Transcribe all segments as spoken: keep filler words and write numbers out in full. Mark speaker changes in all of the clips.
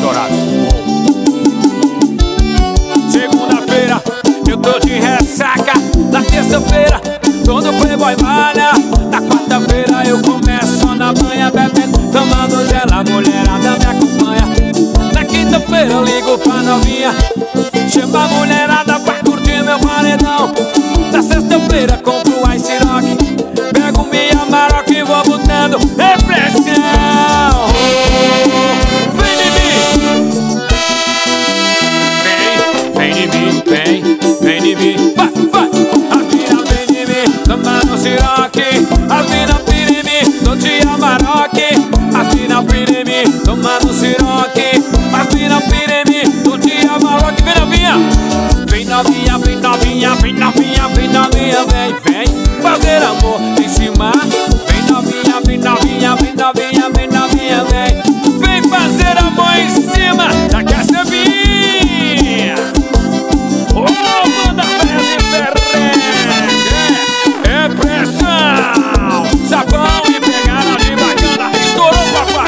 Speaker 1: estourado. Segunda-feira eu tô de ressaca. Na terça-feira todo playboy malha. Na quarta-feira eu começo na manhã bebendo, tomando gel, a mulherada me acompanha. Na quinta-feira eu ligo pra novinha, chama a mulherada pra curtir meu paredão. Na sexta-feira compro o Ice Rock, pego minha Maroc e vou botando repressão. Vem em mim, vem, vem em mim, vem, vem em mim, vai, vai. As mina vem em mim, tomando Ciroc. As mina pira em mim, dou dia Maroc. As mina pira em mim, tomando Ciroc. As mina pira em mim, dou dia Maroc. Vem novinha, vem novinha, vem novinha, vem novinha, vem novinha, vem, vem fazer amor em cima. Vem novinha, vem novinha, vem novinha, vem novinha, vem, vem fazer amor em cima da caçambinha. Oh, manda Fred Ferrez, é, é pressão, sabão e pegada de bacana. Estourou, papai.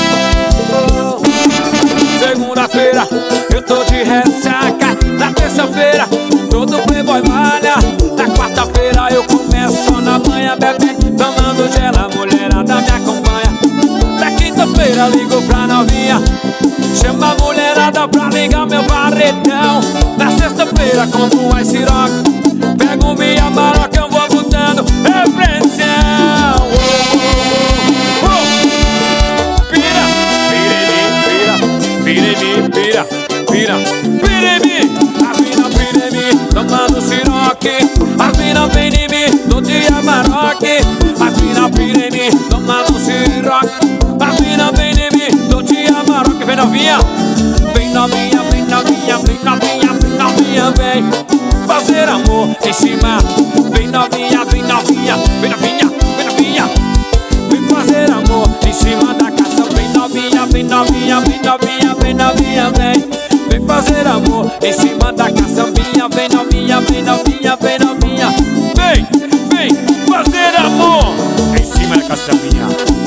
Speaker 1: Oh. Segunda-feira eu tô de ressaca. Na terça-feira todo playboy malha. Na quarta-feira eu começo na manhã bebendo, tomando gel, a mulherada me acompanha. Na quinta-feira ligo pra novinha, chama a mulherada pra ligar meu paredão. Na sexta-feira compro um Ice Rock, pego minha Maroc, eu vou botando repressão. Oh, oh, oh. Pira, pira em mim, pira, pira em mim, pira, pira, pira em mim. As mina pira em mim, tomando Ciroc. As mina vem em mim, dou dia Maroc. As mina pira em mim, tomando Ciroc. As mina vem em mim, dou dia Maroc. Vem novinha, vem novinha, vem novinha, vem novinha, vem novinha, vem fazer amor em cima. Vem novinha, vem novinha, vem novinha, vem novinha, vem fazer amor em cima da casa. Vem novinha, vem novinha, vem novinha, vem novinha, vem, vem fazer amor em cima da caçambinha. Vem novinha, vem novinha, vem novinha, vem, vem fazer amor em cima da caçambinha.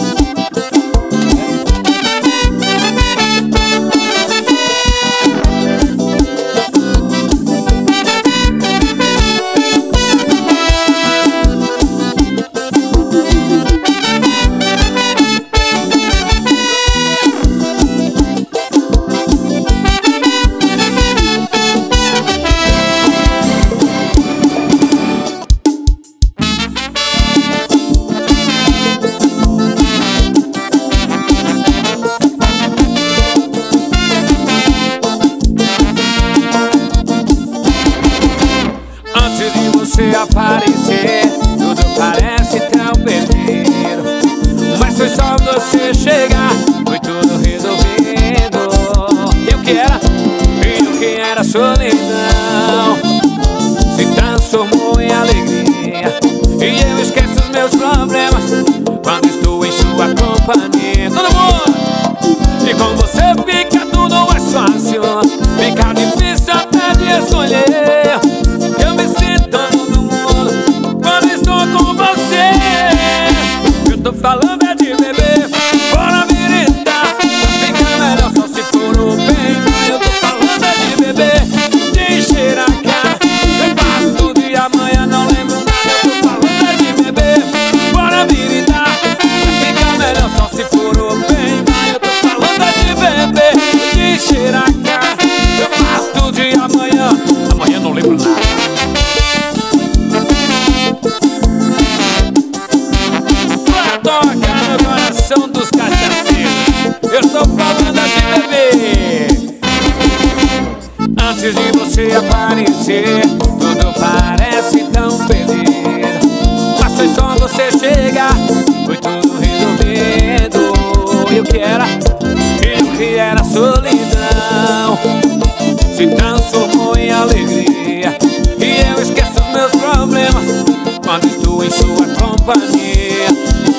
Speaker 1: Você aparecer, tudo parece tão perdido, mas foi só você chegar, foi tudo resolvido. Eu que era, eu que era solidão, se transformou em alegria, e eu esqueço os meus problemas quando estou em sua companhia. Todo mundo! E com você fica tudo mais fácil, fica difícil até de escolher. Eu me sinto quando estou com você. Eu tô falando é de beber, bora virita, fica melhor só se for o bem. Eu tô falando é de beber, de cheirar a cara, eu faço tudo e amanhã não lembro nada. Eu tô falando é de beber, bora virita, fica melhor só se for o bem. Eu tô falando é de beber, de cheirar a cara, eu faço tudo e amanhã, amanhã não lembro nada. Toca no coração dos cachaceiros, eu tô falando de beber. Antes de você aparecer, tudo parece tão perdido, mas foi só você chegar, foi tudo resolvido. Eu que era, eu que era solidão, se transformou em alegria, e eu esqueço os meus problemas quando estou em sua companhia.